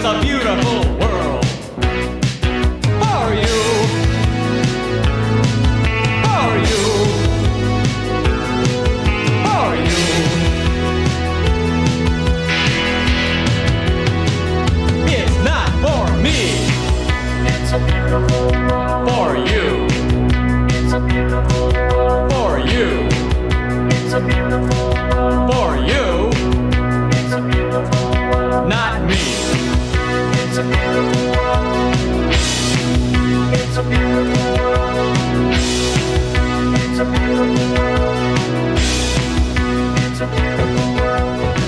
is a beautiful world. For you. For you. For you. It's not for me. It's a beautiful world. For you. It's a beautiful world. For you. It's a beautiful world. For you. It's a beautiful world. Not me. It's a beautiful world. It's a beautiful world. It's a beautiful world. It's a beautiful world.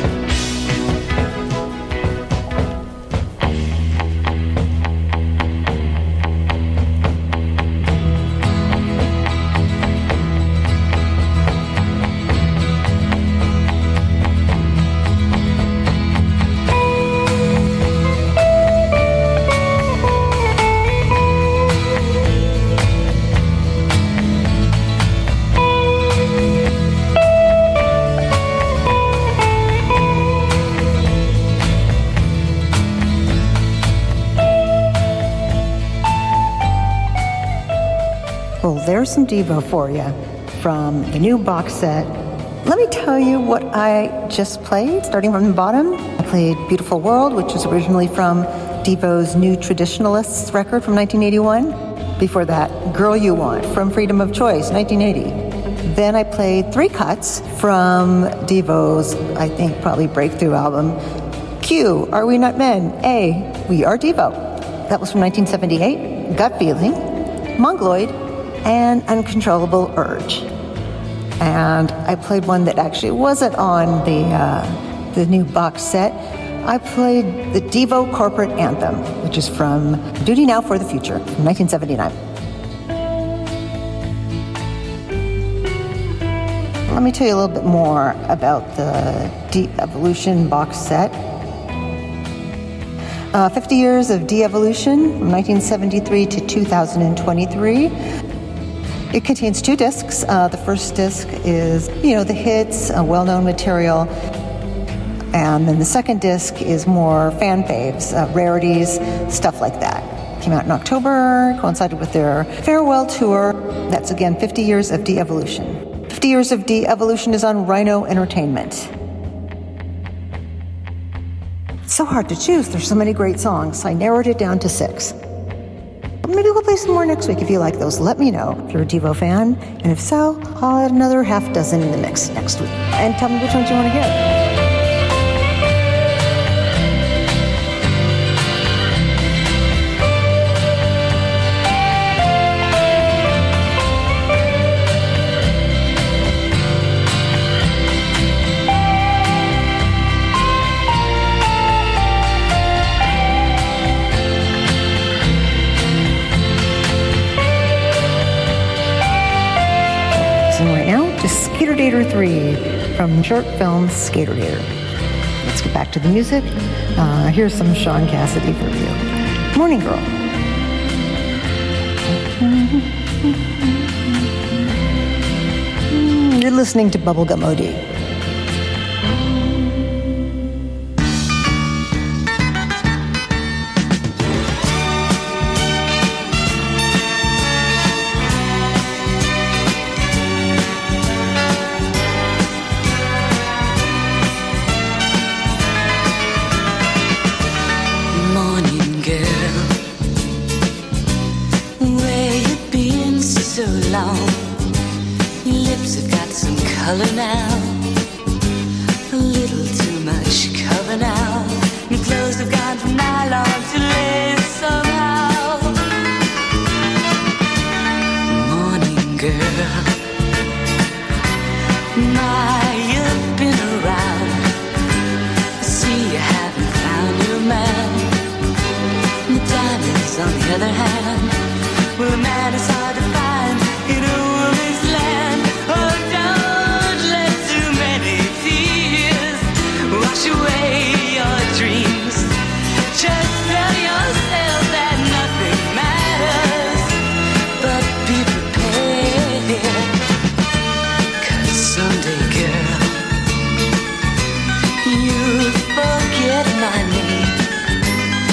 Well, there's some Devo for you from the new box set. Let me tell you what I just played, starting from the bottom. I played Beautiful World, which is originally from Devo's New Traditionalists record from 1981. Before that, Girl You Want from Freedom of Choice, 1980. Then I played three cuts from Devo's, I think, probably breakthrough album, Q, Are We Not Men? A, We Are Devo. That was from 1978. Gut Feeling, Mongoloid, and Uncontrollable Urge. And I played one that actually wasn't on the new box set. I played the Devo Corporate Anthem, which is from Duty Now for the Future, from 1979. Let me tell you a little bit more about the De-Evolution box set. 50 years of De-Evolution, from 1973 to 2023. It contains two discs. The first disc is, the hits, well-known material. And then the second disc is more fan faves, rarities, stuff like that. Came out in October, coincided with their farewell tour. That's, again, 50 years of De-Evolution. 50 years of De-Evolution is on Rhino Entertainment. It's so hard to choose. There's so many great songs. I narrowed it down to 6. Maybe we'll play some more next week if you like those. Let me know if you're a Devo fan. And if so, I'll add another half dozen in the mix next week. And tell me which ones you want to hear. Skater Dater 3 from the short film Skater Dater. Let's get back to the music. Here's some Sean Cassidy for you. Morning Girl. You're listening to Bubblegum OD. Color now, a little too much cover now. Your clothes have gone from nylon to lace somehow. Morning girl, you've been around. I see you haven't found your man. The diamonds on the other hand, well, a man is hard to find in a woman's land. Oh, wash away your dreams. Just tell yourself that nothing matters. But be prepared, 'cause someday, girl, you'll forget my name.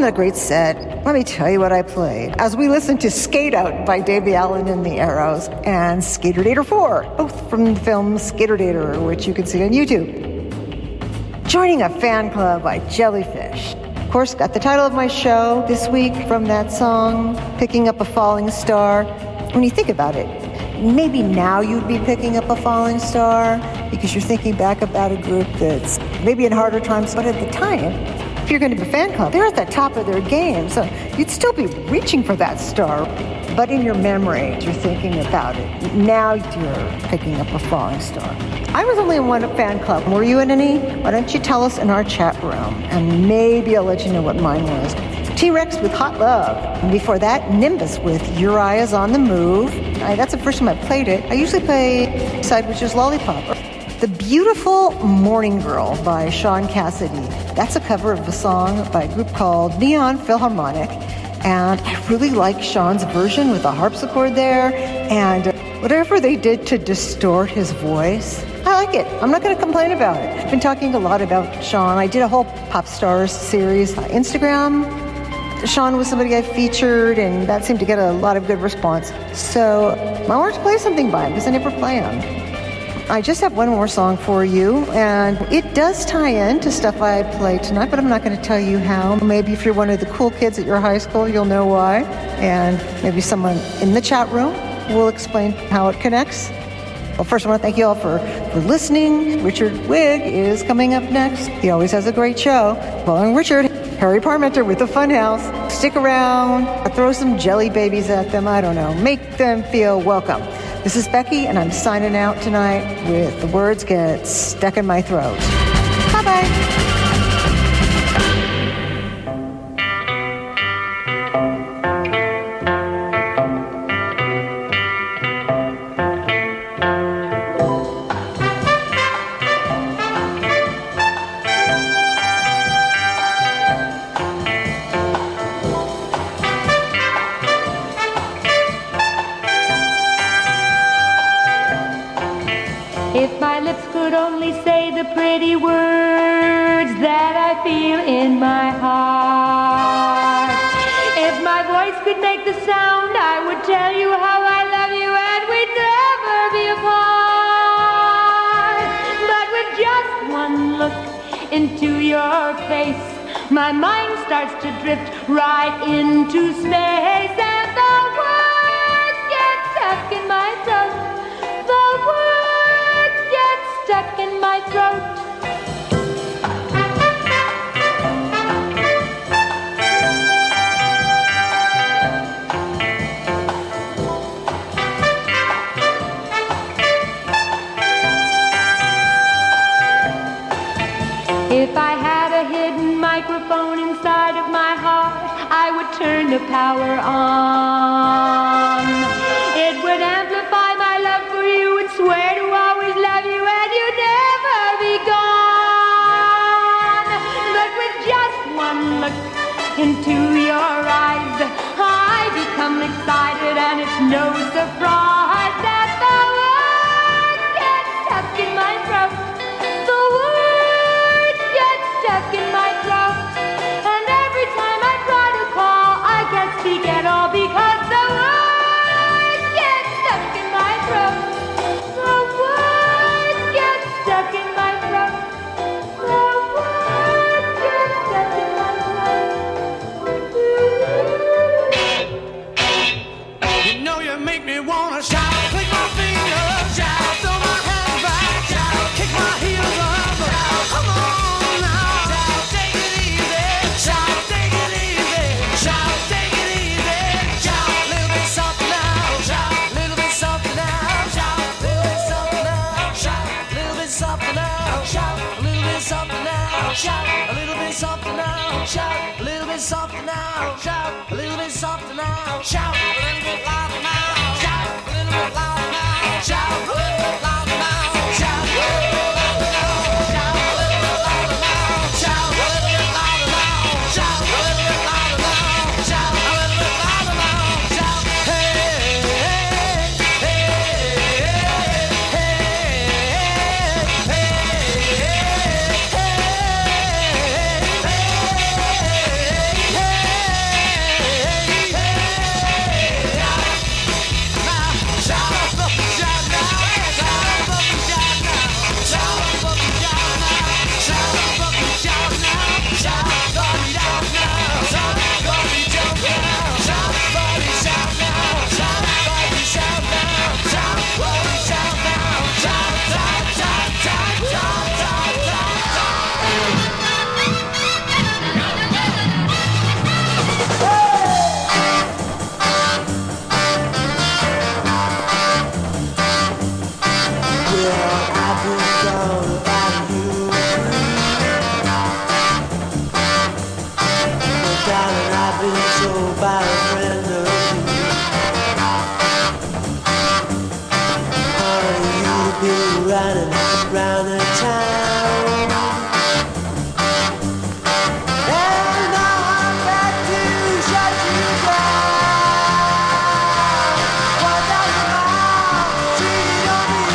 wasn't a great set. Let me tell you what I played. As we listened to Skate Out by Davey Allen and the Arrows and Skater Dater 4, both from the film Skater Dater, which you can see on YouTube. Joining a Fan Club by Jellyfish. Of course, got the title of my show this week from that song, Picking Up a Falling Star. When you think about it, maybe now you'd be picking up a falling star because you're thinking back about a group that's maybe in harder times, but at the time, if you're going to be a fan club, they're at the top of their game, so you'd still be reaching for that star. But in your memory, you're thinking about it. Now you're picking up a falling star. I was only in one fan club. Were you in any? Why don't you tell us in our chat room, and maybe I'll let you know what mine was. T-Rex with Hot Love. And before that, Nimbus with Uriah's on the Move. That's the first time I played it. I usually play side, which is Lollipop. The Beautiful Morning Girl by Sean Cassidy. That's a cover of a song by a group called Neon Philharmonic. And I really like Sean's version with the harpsichord there. And whatever they did to distort his voice, I like it. I'm not going to complain about it. I've been talking a lot about Sean. I did a whole Pop Stars series on Instagram. Sean was somebody I featured, and that seemed to get a lot of good response. So I wanted to play something by him because I never play him. I just have one more song for you, and it does tie in to stuff I play tonight, but I'm not going to tell you how. Maybe if you're one of the cool kids at your high school, you'll know why, and maybe someone in the chat room will explain how it connects. Well, first I want to thank you all for listening. Richard Wigg is coming up next. He always has a great show. Following Richard, Harry Parmenter with the Funhouse. Stick around, throw some jelly babies at them, I don't know. Make them feel welcome. This is Becky, and I'm signing out tonight with The Words Get Stuck in My Throat. Bye-bye. If my lips could only say the pretty words that I feel in my heart. If my voice could make the sound, I would tell you how I love you and we'd never be apart. But with just one look into your face, my mind starts to drift right into space, and the words get stuck in my throat. The words get stuck in my throat. If I had a hidden microphone inside of my heart, I would turn the power on. It would amplify my love for you and swear to always love you and you'd never be gone. But with just one look into your eyes, I become excited, and it's no surprise that the words get stuck in my throat. The words get stuck in my throat, and every time I try to call, I can't speak at all because the words get stuck in my throat. The words get stuck in my throat. The words get stuck in my throat. You know you make me wanna shout, click my fingers, shout, throw my hands back, shout, kick my heels up, shout, come on now, shout, take it easy, shout, take it easy, shout, take it easy, shout, a little bit softer now, shout, a little bit softer now, shout, a little bit softer now, shout, a little bit softer now, shout, a little bit softer now, shout, a little bit softer now, shout, a little bit softer now, shout, a little bit softer now, shout, a little bit louder now, shout, a little bit louder now, shout, a little bit louder now, shout, a little bit louder now, shout, a little bit louder now, shout, a little bit louder now, shout, a little bit louder now, shout, a little bit louder now, shout, hey, hey, hey, hey, hey, hey, hey, hey. been told by a friend of you. You've been running around the town, and now I'm back to shut you down. What does the mouth cheat on me?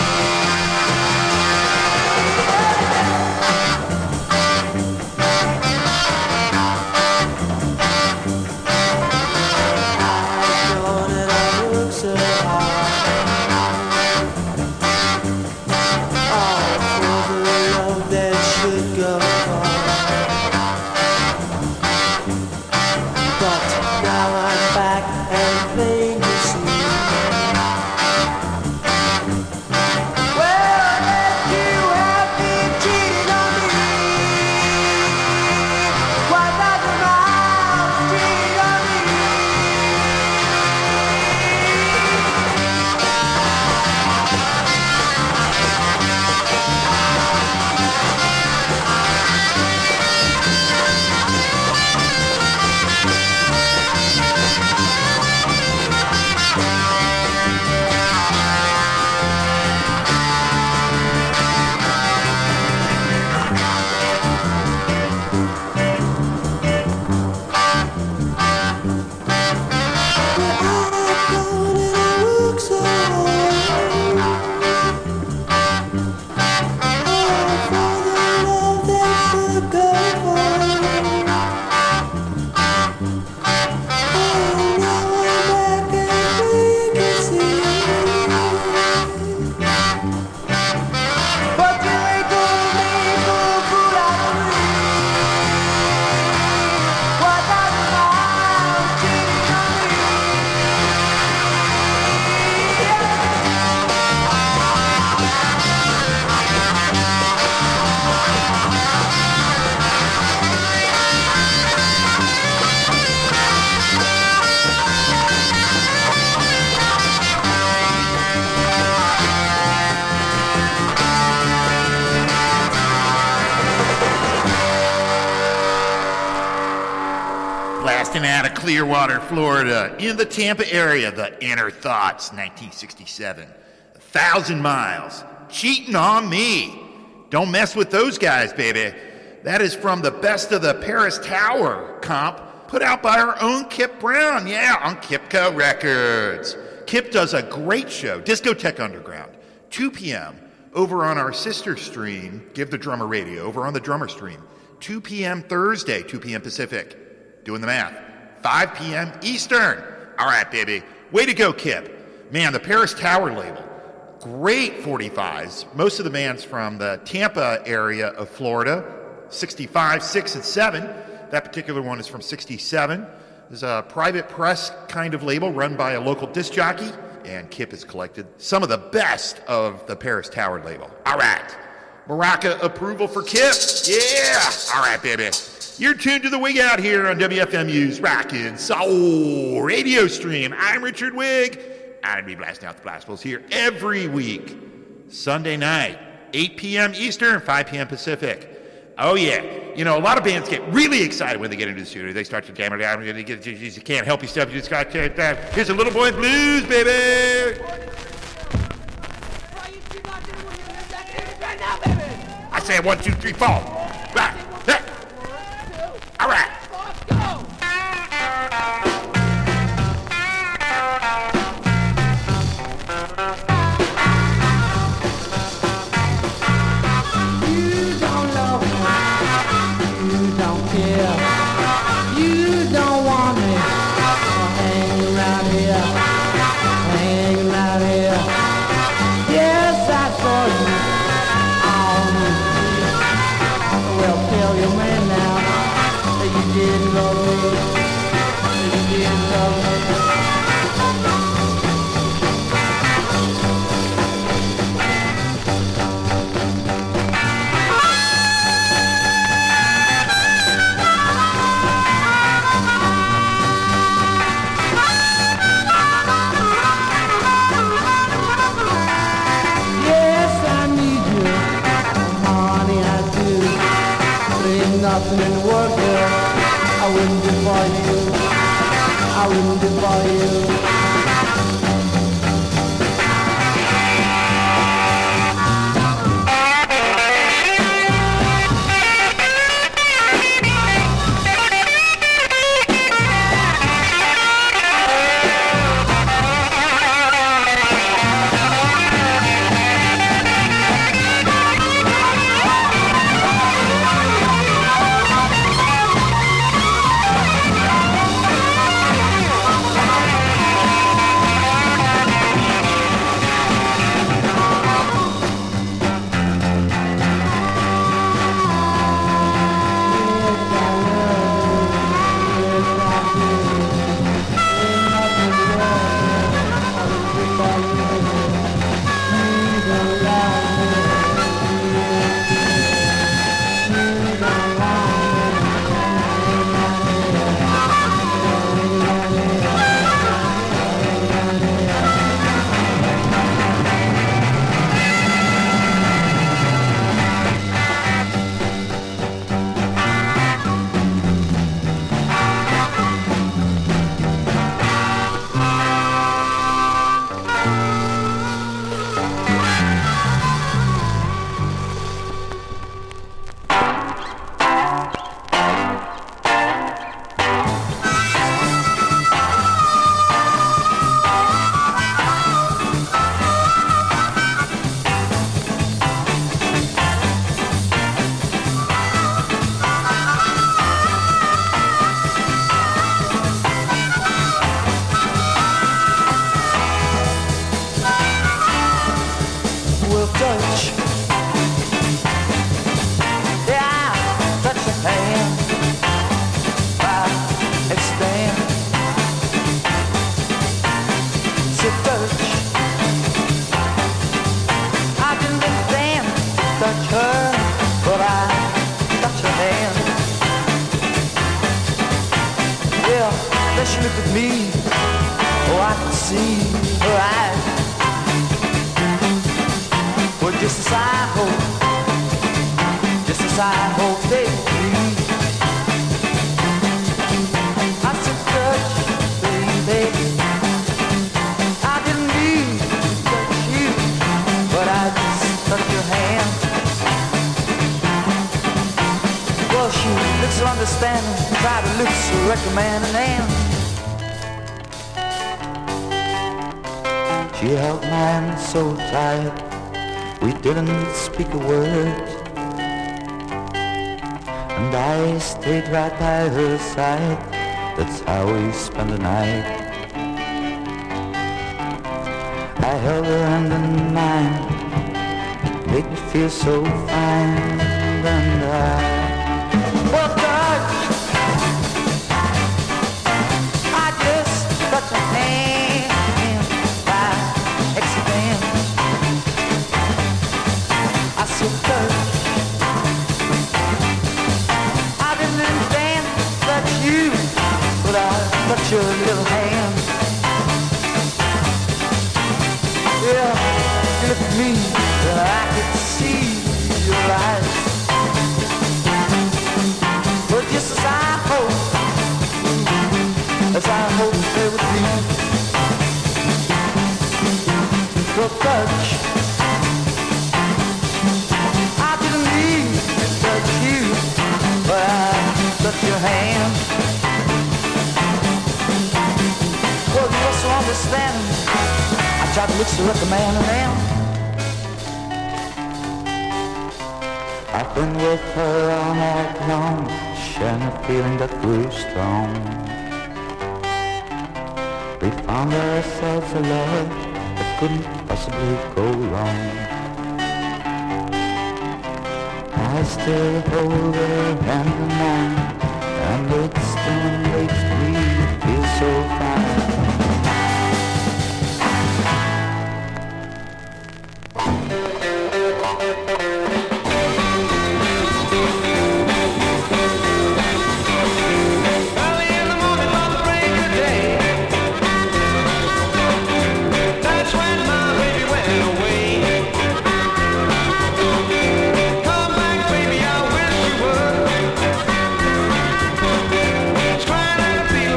Out of Clearwater, Florida, in the Tampa area, the Inner Thoughts, 1967. 1,000 Miles, Cheating on Me. Don't mess with those guys, baby. That is from the Best of the Paris Tower comp, put out by our own Kip Brown, on Kipco Records. Kip does a great show, Discotheque Underground, 2 p.m. over on our sister stream, Give the Drummer Radio, over on the Drummer stream, 2 p.m. Thursday, 2 p.m. Pacific. Doing the math. 5 p.m. Eastern. All right, baby. Way to go, Kip. Man, the Paris Tower label. Great 45s. Most of the bands from the Tampa area of Florida. 65, 6, and 7. That particular one is from 67. There's a private press kind of label run by a local disc jockey. And Kip has collected some of the best of the Paris Tower label. All right. Maraca approval for Kip. Yeah. All right, baby. You're tuned to the Wig Out here on WFMU's Rockin' Soul radio stream. I'm Richard Wig. I'll be blasting out the blastables here every week. Can't night, 8 p.m. Eastern, 5 p.m. Pacific. Oh, yeah. You know, a lot of bands get really excited when they get into the studio. They start to jam it out. You can't help yourself. You just got to that. Here's a Little Boy Blues, baby. I say 1, 2, 3, 4. Right. All right. Let's go. You don't love me. You don't care. You don't want me. Hanging around here. Hanging around here. Yes, I saw you on the street. I wouldn't do for you. She looked at me, oh, I could see her eyes. Well, just as I hope they please. I said, touch, baby. I didn't mean to touch you, but I just touched your hand. Well, she looks so understanding, tried to look so recommending, and she held my hand so tight, we didn't speak a word. And I stayed right by her side, that's how we spent the night. I held her hand in mine, made me feel so fine, and well, touch, I just touched her hand. I said, touch, I didn't intend to touch you, but I touched your little hand. Yeah, you looked at me, and I could see your eyes. But just as I hoped they would be. Your touch, I didn't need to touch you, but I touched your hand. Well, you also understand, I tried to look so recommending. I've been with her all night long, sharing a feeling that grew strong. We found ourselves a love that couldn't possibly go wrong. I still hold her hand in mine, and it still makes me feel so fine. Feel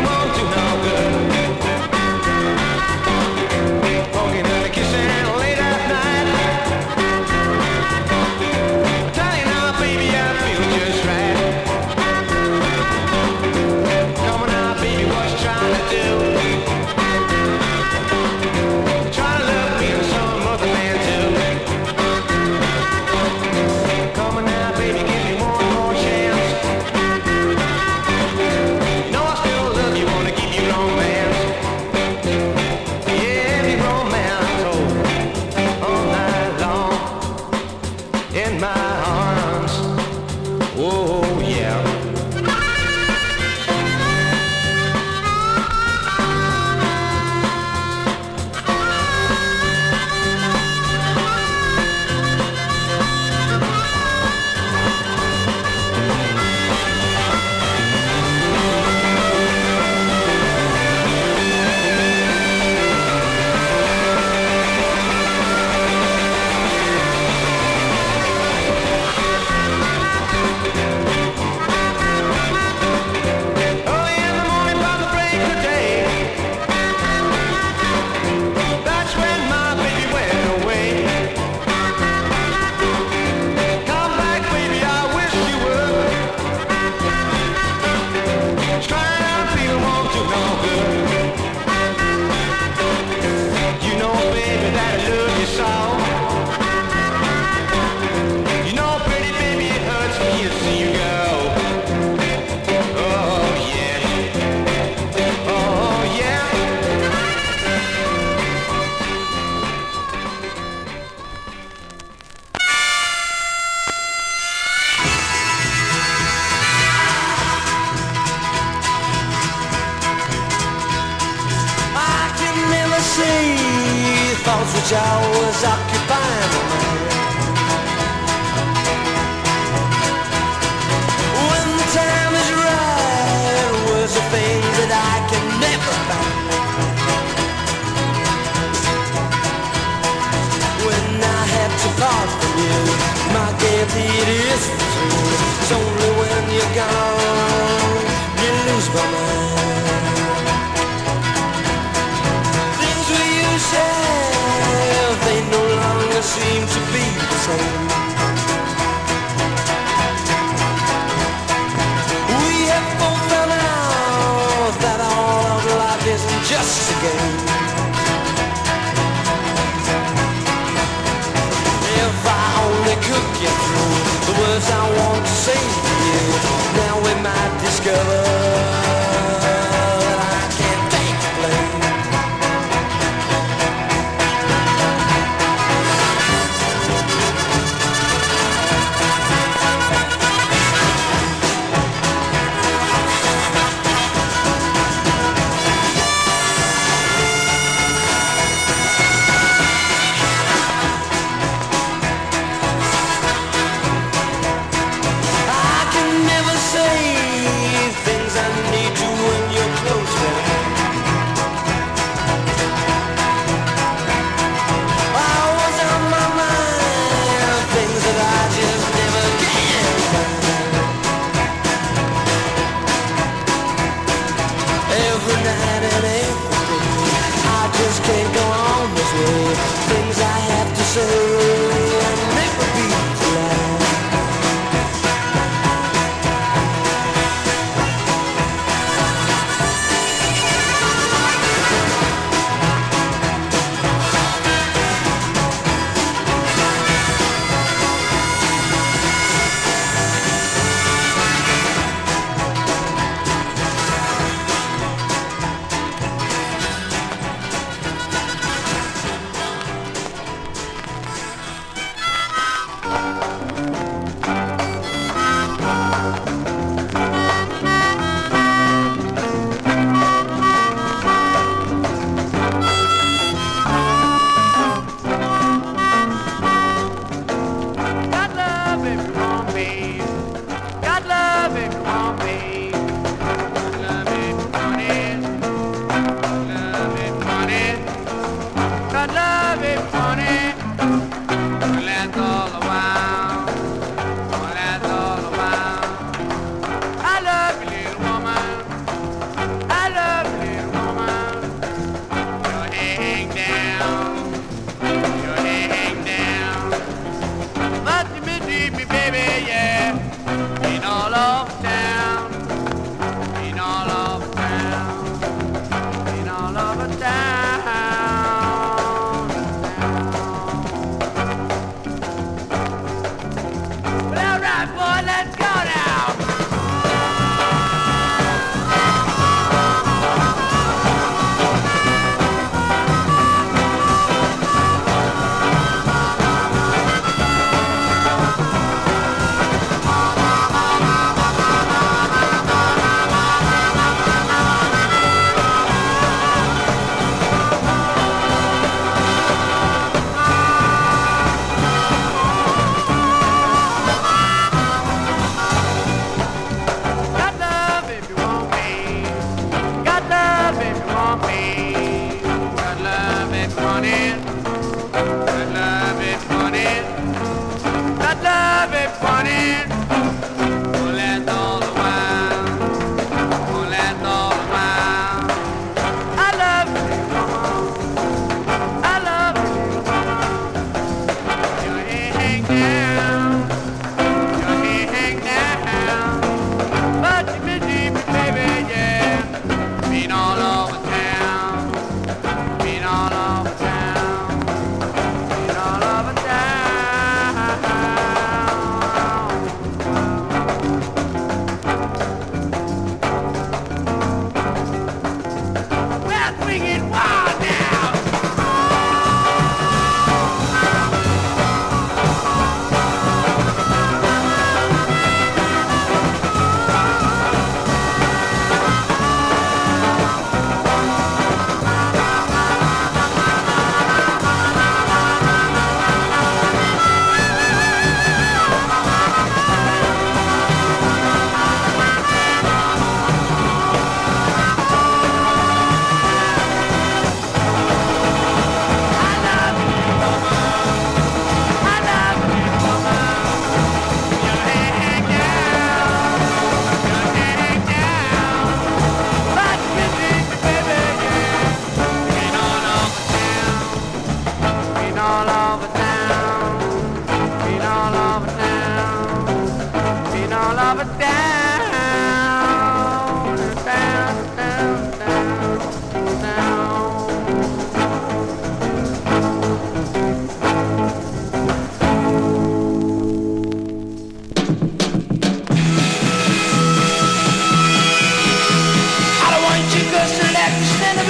thoughts which always occupy my mind. When the time is right, words are things that I can never find. When I have to part from you, my gaiety it is true. It's only when you're gone you lose my mind. Things we used to have, they no longer seem to be the same. We have both found out that all of life isn't just a game. If I only could get through the words I want to say to you, now we might discover that I can't take the blame. Can't go on this way. Things I have to say and never be polite.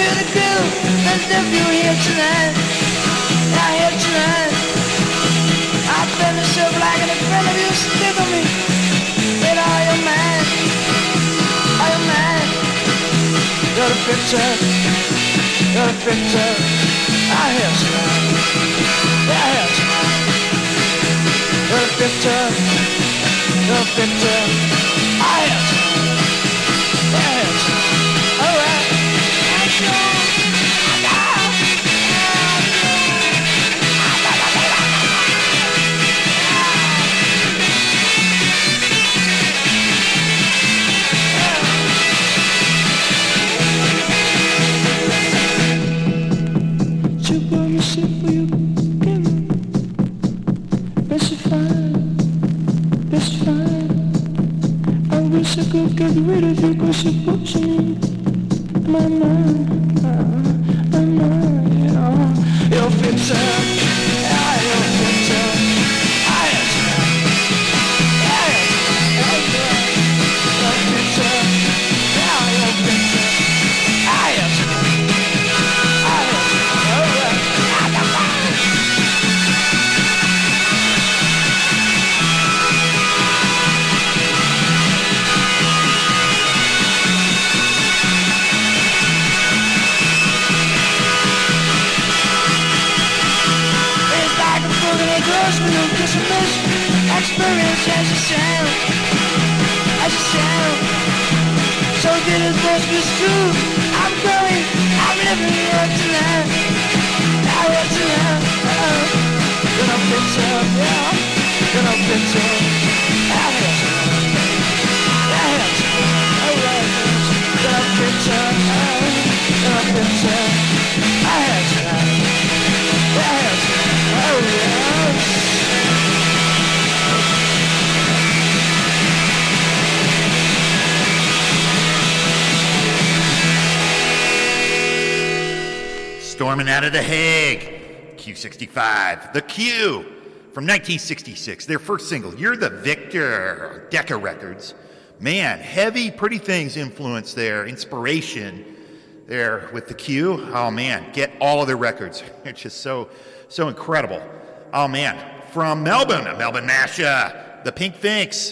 to the groove, as if you're here tonight. Yeah, here tonight. I bend myself like an friend of you, stick on me. But are you mad? Are you mad? You're the picture. You're the picture. I hear tonight. Yeah, here tonight. You're the picture. You're the picture. I hear tonight. Yeah, here tonight. All right. That's right. I could get rid of you 'cause you put me in my mind, you know. Your picture, yeah, your picture. I have yeah, your picture, yeah, your picture. I have experience as a sound, so good as this was true. I'm going, I'm living here tonight, here tonight. Gonna picture, yeah, gonna picture, yeah, here tonight, alright, gonna picture, gonna picture, here tonight, here tonight, oh yeah. Storming out of The Hague, Q65, The Q, from 1966, their first single, You're the Victor, on Decca Records. Man, heavy Pretty Things influence there, inspiration there with The Q. Oh man, get all of their records. They're just so incredible. Oh man, from Melbourne, a Melbourne mashup, The Pink Finks,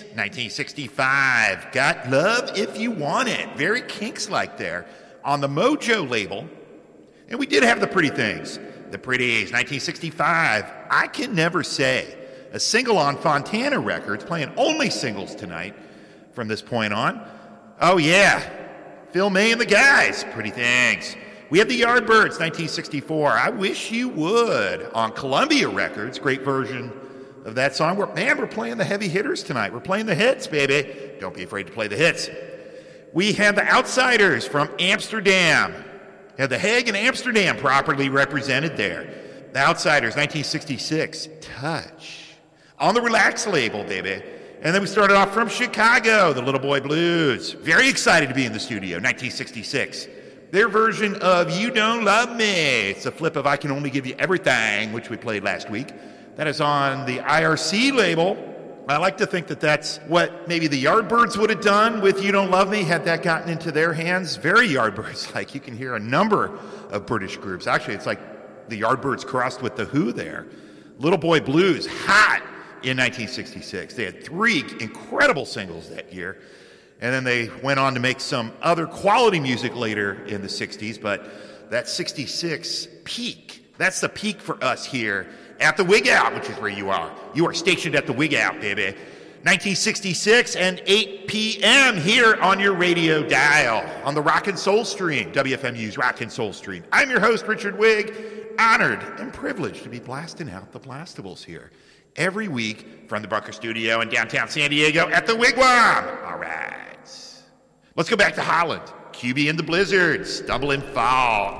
1965, Got Love If You Want It. Very Kinks-like there on the Mojo label. And we did have The Pretty Things. The Pretties, 1965. I Can Never Say. A single on Fontana Records, playing only singles tonight from this point on. Oh yeah, Phil May and the Guys, Pretty Things. We have the Yardbirds, 1964. I Wish You Would on Columbia Records. Great version of that song. We're playing the heavy hitters tonight. We're playing the hits, baby. Don't be afraid to play the hits. We have the Outsiders from Amsterdam. Have The Hague and Amsterdam properly represented there. The Outsiders, 1966, Touch. On the Relax label, baby. And then we started off from Chicago, the Little Boy Blues. Very excited to be in the studio, 1966. Their version of You Don't Love Me. It's a flip of I Can Only Give You Everything, which we played last week. That is on the IRC label. I like to think that that's what maybe the Yardbirds would have done with You Don't Love Me had that gotten into their hands. Very Yardbirds. Like you can hear a number of British groups. Actually, it's like the Yardbirds crossed with the Who there. Little Boy Blues, hot in 1966. They had 3 incredible singles that year. And then they went on to make some other quality music later in the 60s. But that 66 peak, that's the peak for us here at the Wig Out, which is where you are. You are stationed at the Wig Out, baby. 1966 and 8 p.m. here on your radio dial on the Rock and Soul Stream, WFMU's Rock and Soul Stream. I'm your host, Richard Wigg. Honored and privileged to be blasting out the blastables here every week from the Bunker Studio in downtown San Diego at the Wigwam. All right. Let's go back to Holland. QB and the Blizzard, Stumble and Fall.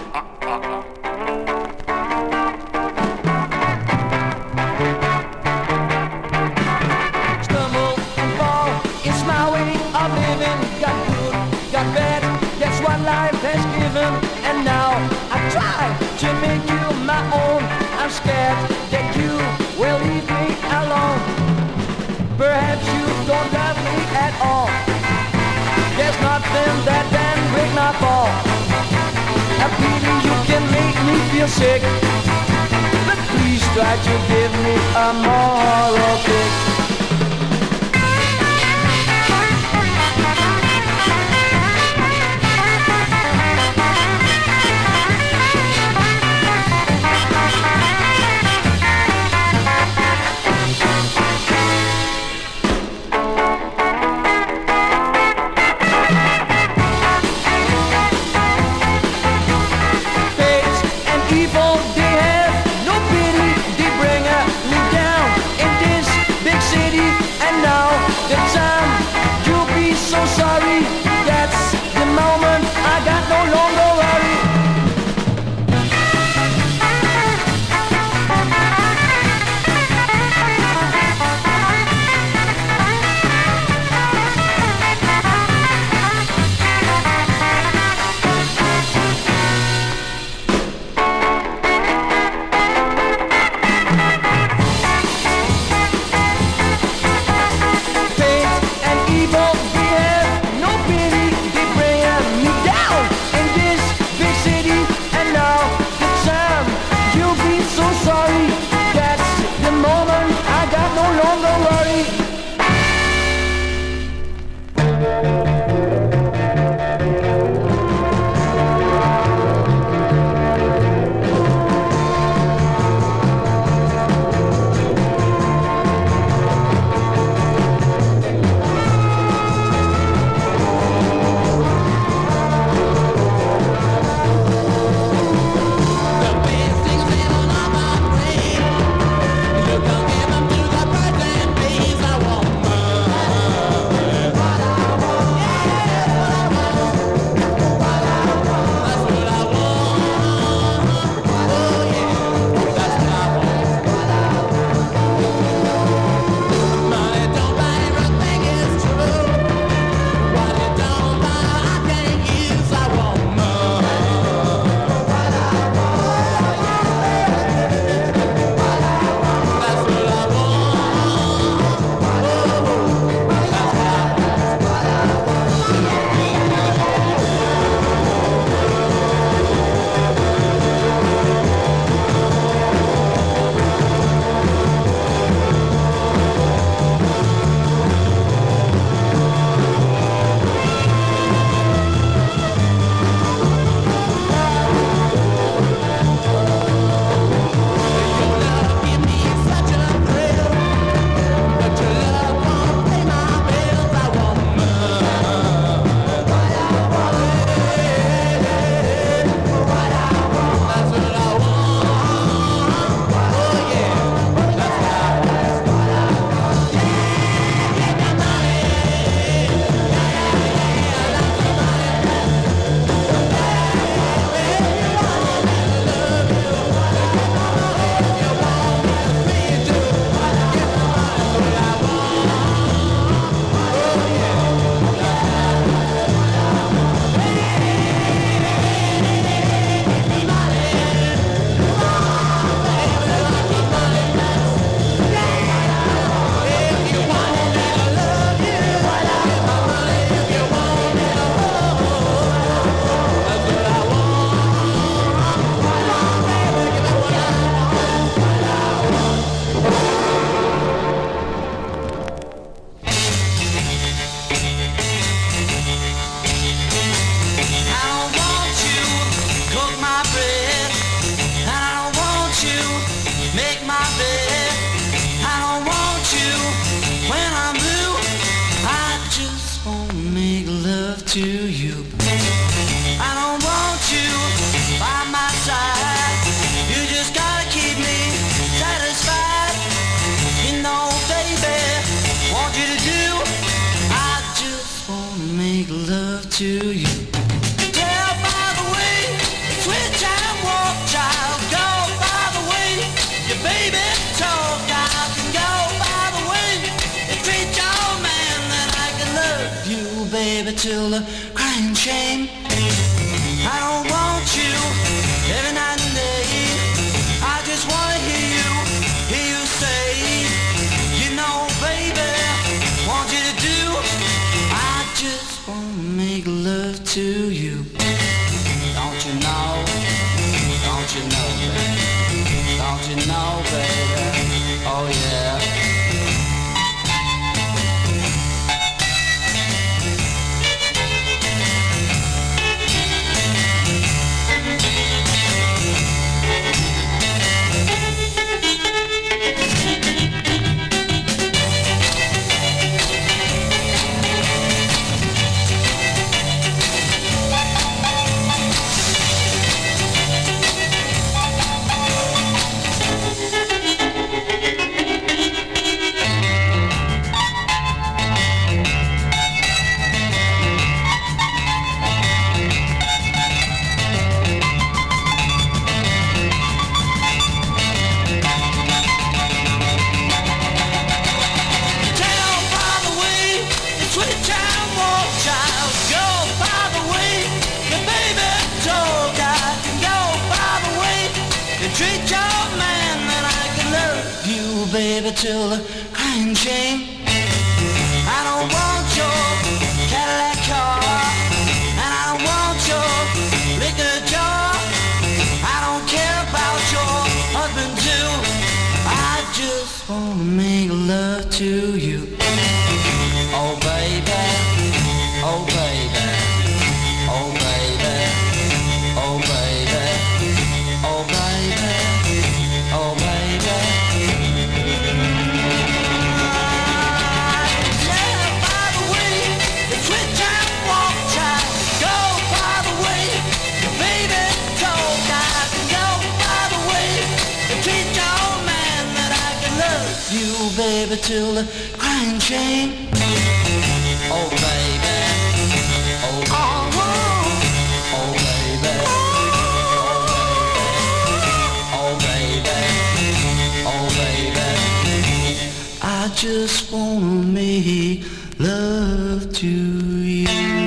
And now I try to make you my own. I'm scared that you will leave me alone. Perhaps you don't love me at all. There's nothing that can break my fall. a pity you can make me feel sick. But please try to give me a moral kick. to you. I don't want you by my side. You just gotta keep me satisfied. You know, baby, want you to do. I just wanna make love to you. Tell by the way, switch and walk, child. Go by the way, your baby talk. I can go by the way, you treat your man, then I can love you, baby, till the crying shame. I don't want you every night and day. I just wanna hear you say, you know, baby, want you to do. I just wanna make love to you. Don't you know? baby, till the crying shame. I don't want your Cadillac car, and I don't want your liquor jar. I don't care about your husband too. I just wanna make love to you. Oh baby, oh baby, oh baby, oh baby, oh baby, oh baby. Yeah, by the way, the twitch and walk time. Go by the way, the baby told God. Go by the way, the teach old man that I can love you, baby, till the crying shame. Oh baby, oh baby, oh baby, oh baby, oh baby, I just wanna make love to you.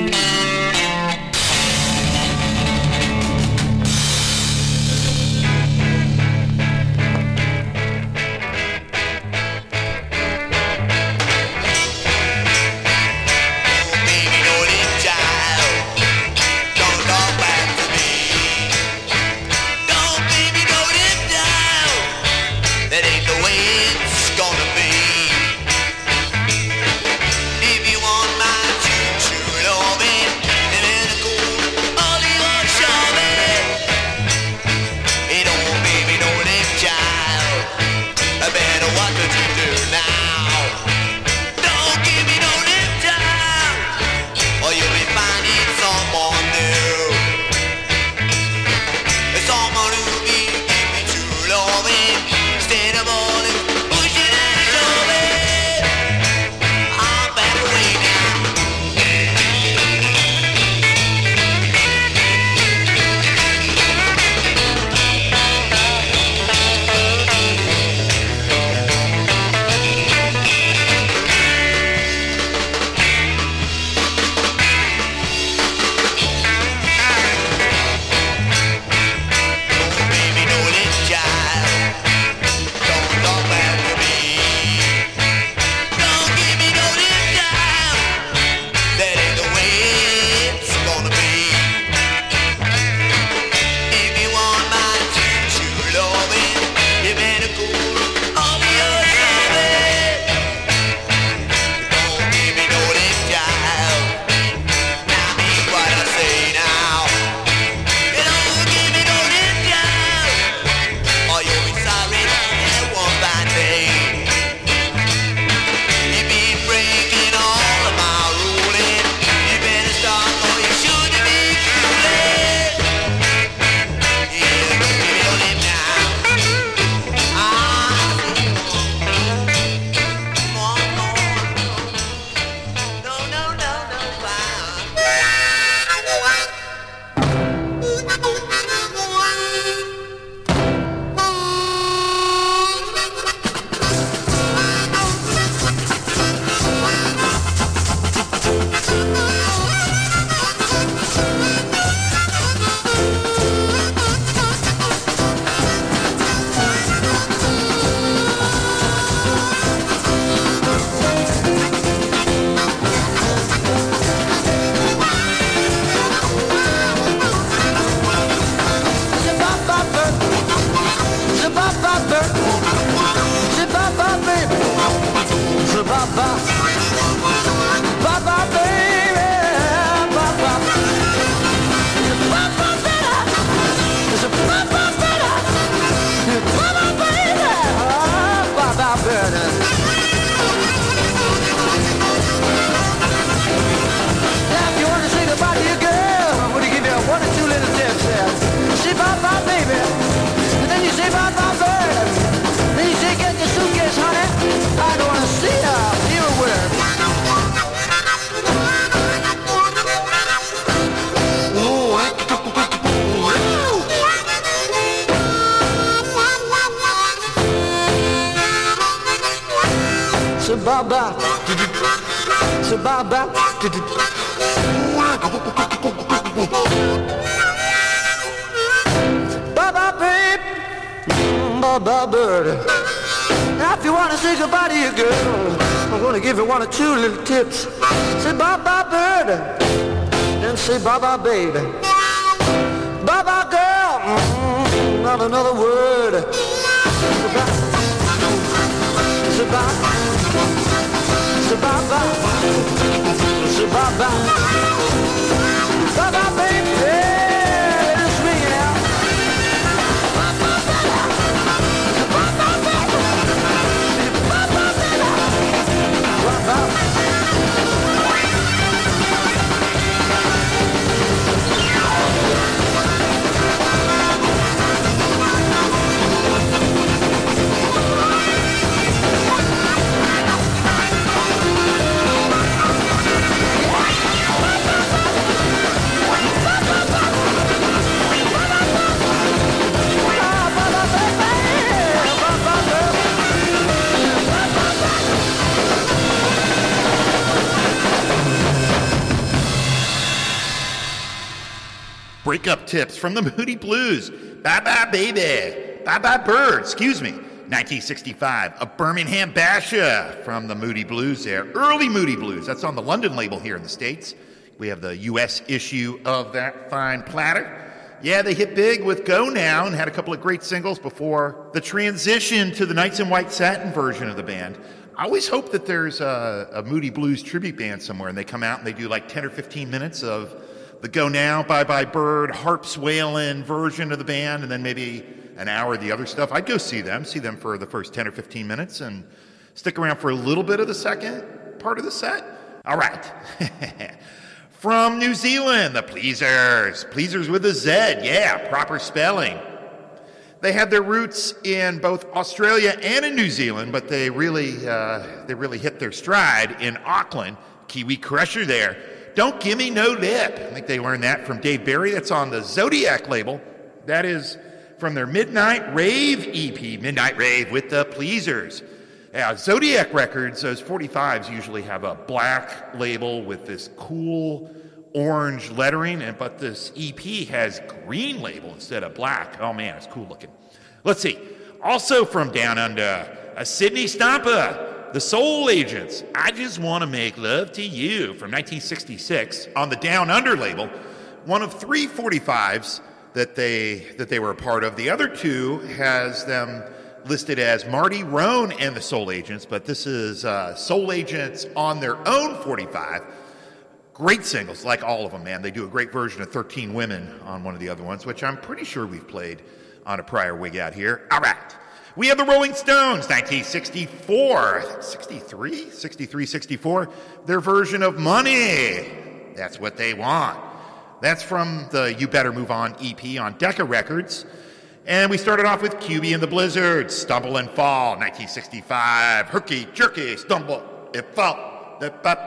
Baba, so Baba, Baba, babe, Baba bird. I If you wanna say goodbye to your girl, I'm gonna give you one or two little tips. Say bye-bye, bird, and say bye-bye, baby. Bye-bye, girl, not another word. Say bye-bye, say bye-bye, say bye-bye. Bye-bye, baby, let us ring it out. Bye-bye, baby. Bye-bye, baby. Bye-bye, baby. Bye-bye. Breakup tips from the Moody Blues. Bye-bye, baby. Bye-bye, bird. Excuse me. 1965, a Birmingham Basha from the Moody Blues there. Early Moody Blues. That's on the London label here in the States. We have the U.S. issue of that fine platter. Yeah, they hit big with Go Now and had a couple of great singles before the transition to the Knights in White Satin version of the band. I always hope that there's a Moody Blues tribute band somewhere and they come out and they do like 10 or 15 minutes of the Go Now, Bye Bye Bird, Harps Wailin' version of the band, and then maybe an hour of the other stuff. I'd go see them for the first 10 or 15 minutes and stick around for a little bit of the second part of the set. All right. From New Zealand, the Pleasers. Pleasers with a Z, yeah, proper spelling. They had their roots in both Australia and in New Zealand, but they really hit their stride in Auckland. Kiwi crusher there. Don't Gimme No Lip. I think they learned that from Dave Barry. That's on the Zodiac label. That is from their Midnight Rave EP, Midnight Rave with the Pleasers. Zodiac Records, those 45s usually have a black label with this cool orange lettering, but this EP has green label instead of black. Oh man, it's cool looking. Let's see. Also from Down Under, a Sydney Stomper. The Soul Agents, I Just Want to Make Love to You from 1966 on the Down Under label. One of 3 45s that they were a part of. The other two has them listed as Marty Roan and the Soul Agents, but this is Soul Agents on their own 45. Great singles, like all of them, man. They do a great version of 13 Women on one of the other ones, which I'm pretty sure we've played on a prior wig out here. All right. We have the Rolling Stones, 1964, 63, 64, their version of Money. That's what they want. That's from the You Better Move On EP on Decca Records. And we started off with QB and the Blizzard, Stumble and Fall, 1965, Herky Jerky, Stumble and Fall.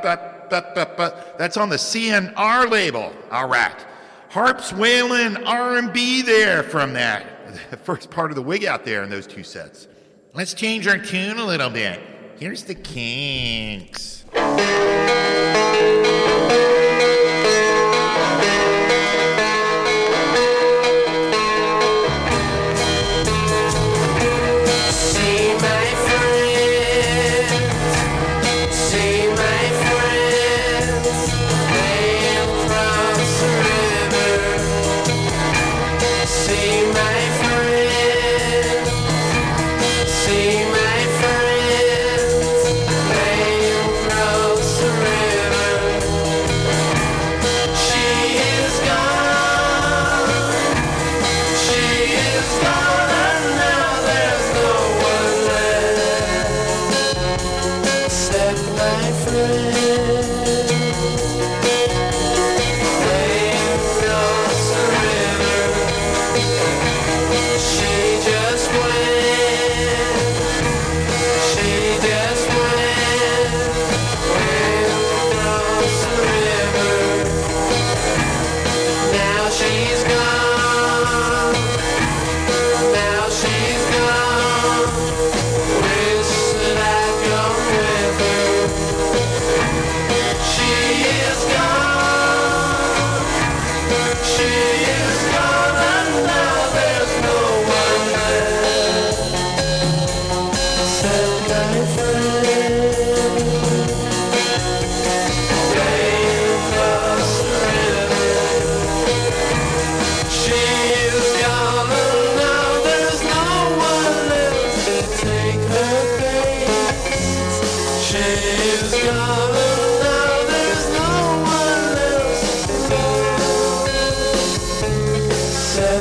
That's on the CNR label. All right. Harps Wailin' R&B there from that. The first part of the wig out there in those two sets. Let's change our tune a little bit. Here's the Kinks.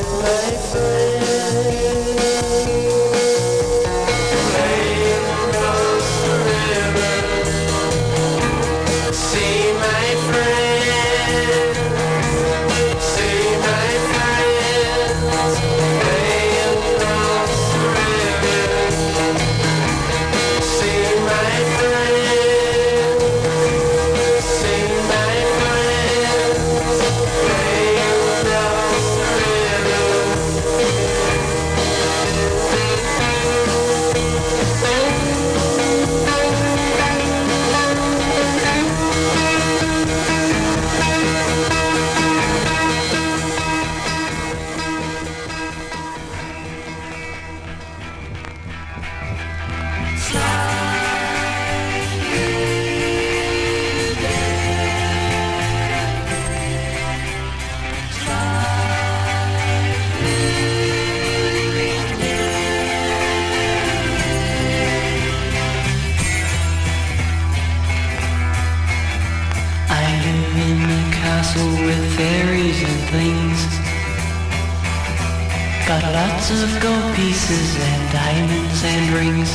Got lots of gold pieces and diamonds and rings.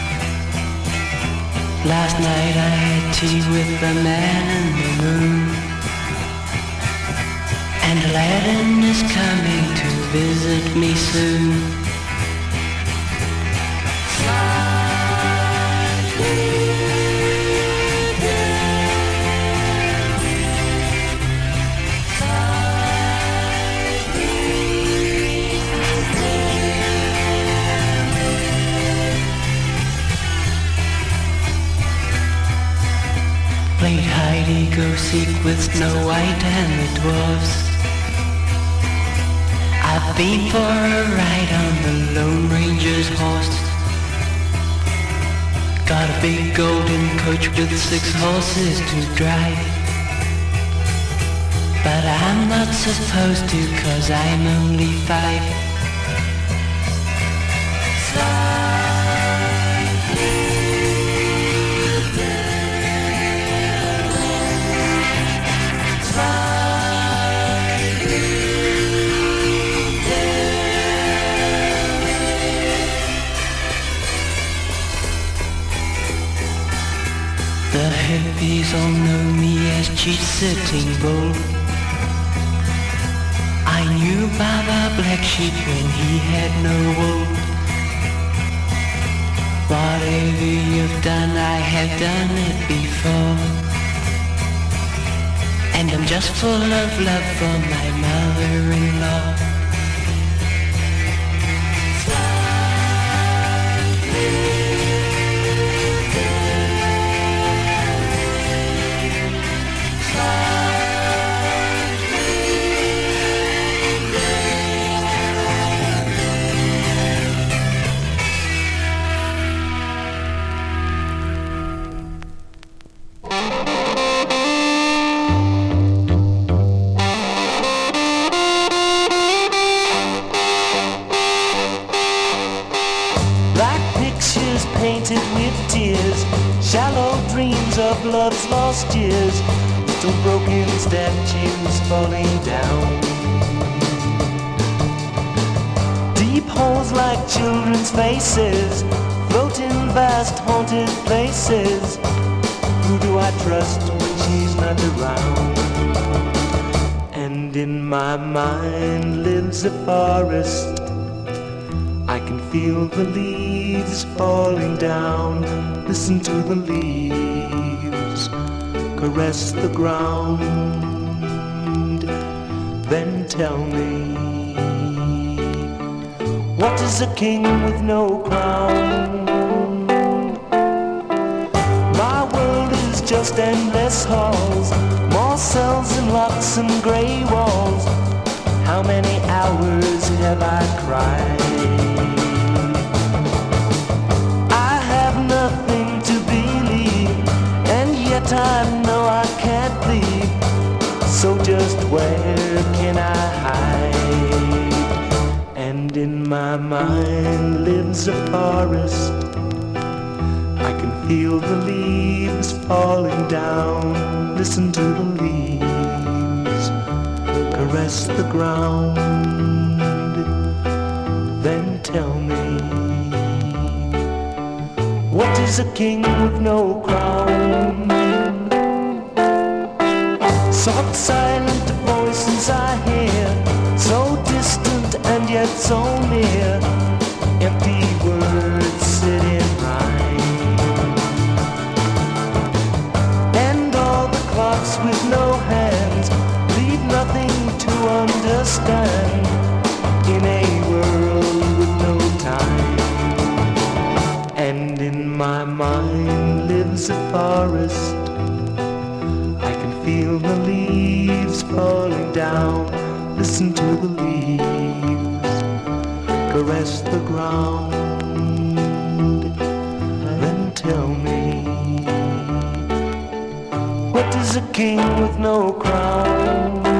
Last night I had tea with the man in the moon, and Aladdin is coming to visit me soon. Played hide-and-go-seek with Snow White and the dwarfs. I've been for a ride on the Lone Ranger's horse. Got a big golden coach with 6 horses to drive, but I'm not supposed to 'cause I'm only 5. The hippies all know me as Chief Sitting Bull. I knew Baba Black Sheep when he had no wool. Whatever you've done, I have done it before, and I'm just full of love for my mother-in-law. Shallow dreams of love's lost years, little broken statues falling down. Deep holes like children's faces, float in vast haunted places. Who do I trust when she's not around? And in my mind lives a forest. I can feel the leaves falling down. Listen to the leaves caress the ground. Then tell me, what is a king with no crown? My world is just endless halls, more cells and locks and grey walls. How many hours have I cried? I know I can't leave, so just where can I hide? And in my mind lives a forest. I can feel the leaves falling down. Listen to the leaves caress the ground. is a king with no crown? Soft, silent voices I hear, so distant and yet so near. Empty words sit in rhyme, and all the clocks with no hands leave nothing to understand in a world with no time. And in my mind lives a forest. I can feel the leaves falling down. Listen to the leaves caress the ground. Then tell me, what is a king with no crown?